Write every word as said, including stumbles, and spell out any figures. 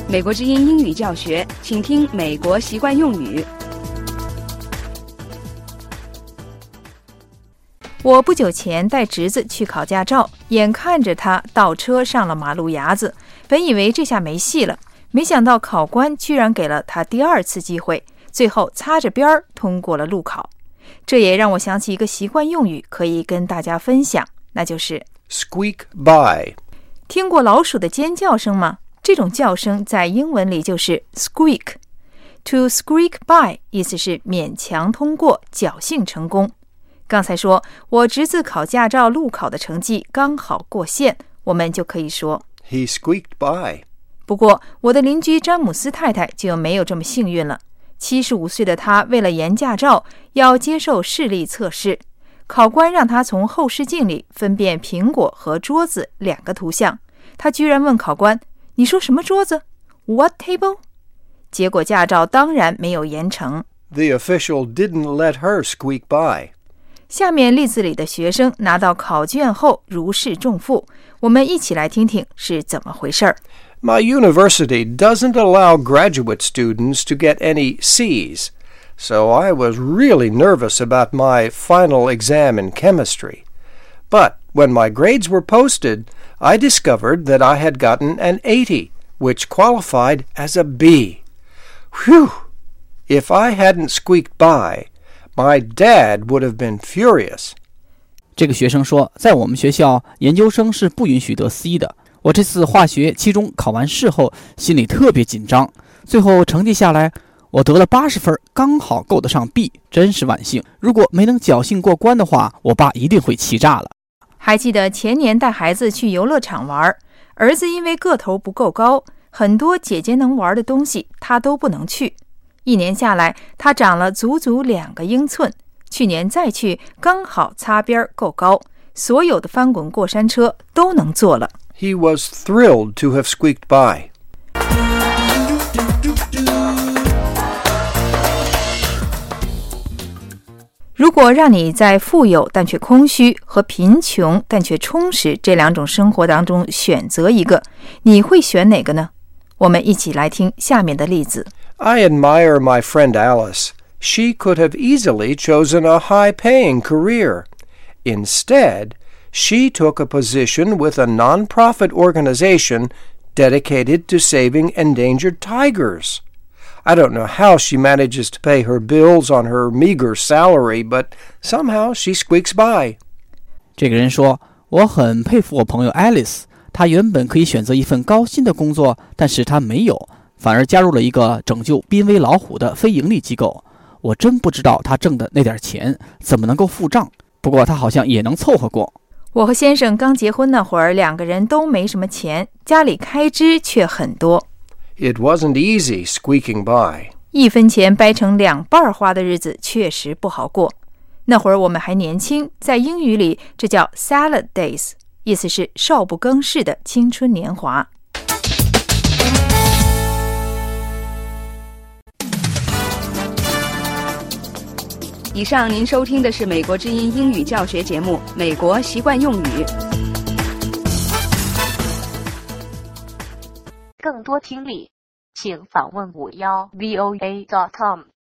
美国之音英语教学，请听美国习惯用语。 我不久前带侄子去考驾照，眼看着他倒车上了马路牙子，本以为这下没戏了，没想到考官居然给了他第二次机会，最后擦着边儿通过了路考。这也让我想起一个习惯用语，可以跟大家分享，那就是 squeak by。 听过老鼠的尖叫声吗？这种叫声在英文里就是 squeak。 To squeak by 意思是勉强通过，侥幸成功。刚才说我侄子考驾照路考的成绩刚好过线，我们就可以说 He squeaked by。 不过我的邻居詹姆斯太太就没有这么幸运了。七十五岁的她为了延驾照，要接受视力测试，考官让她从后视镜里分辨苹果和桌子两个图像，她居然问考官：你说什么桌子？ What table？ 结果驾照当然没有延成。 The official didn't let her squeak by。 下面例子里的学生拿到考卷后如释重负，我们一起来听听是怎么回事儿。 My university doesn't allow graduate students to get any C's, so I was really nervous about my final exam in chemistry. But when my grades were posted, I discovered that I had gotten an eighty, which qualified as a B. Whew! If I hadn't squeaked by,My dad would have been furious. 这个学生说，在我们学校研究生是不允许得 C 的。我这次化学期中考完试后心里特别紧张，最后成绩下来我得了八十分，刚好够得上 B， 真是万幸。如果没能侥幸过关的话，我爸一定会气炸了。 还记得前年带孩子去游乐场玩，儿子因为个头不够高，很多姐姐能玩的东西他都不能去。一年下来，他长了足足两个英寸。去年再去，刚好擦边够高，所有的翻滚过山车都能坐了。 He was thrilled to have squeaked by. 如果让你在富有但却空虚和贫穷但却充实这两种生活当中选择一个，你会选哪个呢？我们一起来听下面的例子。 I admire my friend Alice. She could have easily chosen a high-paying career. Instead, she took a position with a non-profit organization dedicated to saving endangered tigers. I don't know how she manages to pay her bills on her meager salary, but somehow she squeaks by. 这个人说，我很佩服我朋友 Alice， 她原本可以选择一份高薪的工作，但是她没有，反而加入了一个拯救濒危老虎的非营利机构。我真不知道他挣的那点钱怎么能够付账，不过他好像也能凑合过。 我和先生刚结婚那会儿，两个人都没什么钱，家里开支却很多。 It wasn't easy squeaking by. 一分钱掰成两半花的日子确实不好过。那会儿我们还年轻，在英语里这叫 salad days， 意思是少不更事的青春年华。 以上您收听的是美国之音英语教学节目《美国习惯用语》。 更多听力，请访问五幺 V O A dot com。